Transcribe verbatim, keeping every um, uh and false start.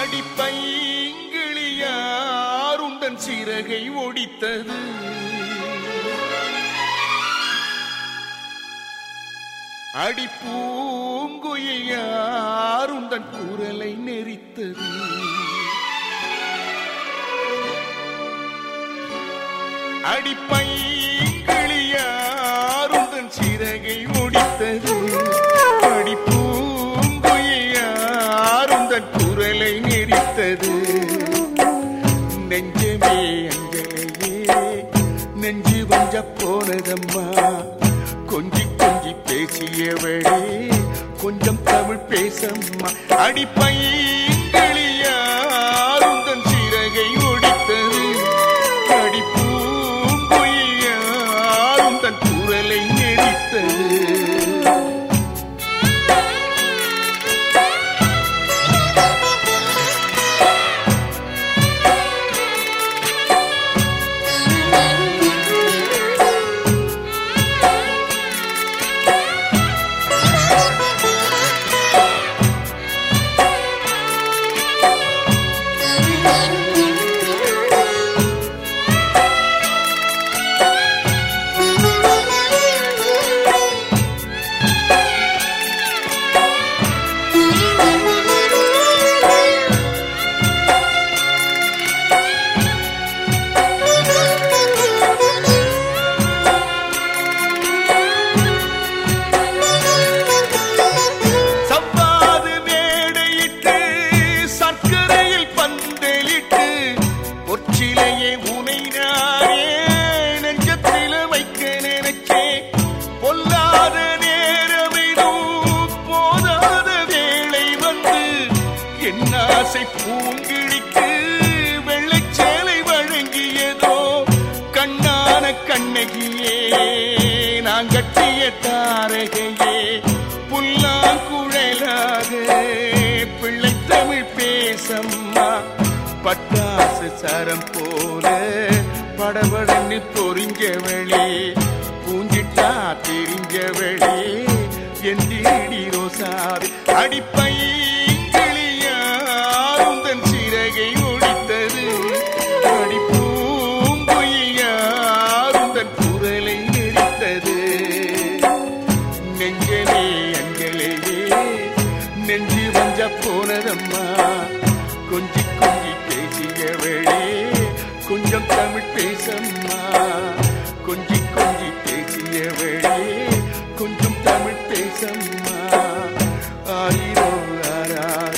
அடிப்பைங்கிளியாருந்தன் சிறகை ஒடித்தது அடிப்பூங்குயில் யாருந்தன் குரலை நெறித்தது அடிப்பைங்கிளியாருந்தன் சிறகை ஒடித்தது அடிப்பூங்குயில் யாருந்தன் குரலை நெறித்தது நெஞ்சமே அஞ்சலையே நெஞ்சு வஞ்ச போனதம்மா கொஞ்சி கொஞ்சி பேசியவளே கொஞ்சம் தமிழ் பேசம்மா அடிப்பைங்கிளியாருந்தன் சிறகை ஒடித்தது அடிப்பூங்குயில் யாருந்தன் குரலை நெறித்தது பூங்கிழிக்கு வெள்ளைச்சேலை வழங்கியதோ கண்ணான கண்ணகியே நான் கட்டிய தாரகையே புல்லாங்குழலாக பிள்ளை தமிழ் பேசம்மா பட்டாசு சரம் போல படபடன்னு பொறிஞ்சவளே பூஞ்சிட்டா தெரிஞ்சவளே என் தீடி ரோசாவே அடிப்பை சிறகை ஒடித்தது அடிப்பூங்குயில் யாருந்தன் குரலை நெறித்தது நெஞ்சலே அஞ்சலையே நெஞ்சு வஞ்ச போனதம்மா கொஞ்சி கொஞ்சி பேசியவளே கொஞ்சம் தமிழ் பேசம்மா கொஞ்சி கொஞ்சி பேசியவளே கொஞ்சம் தமிழ் பேசம்மா ஆயிரோ ஆரா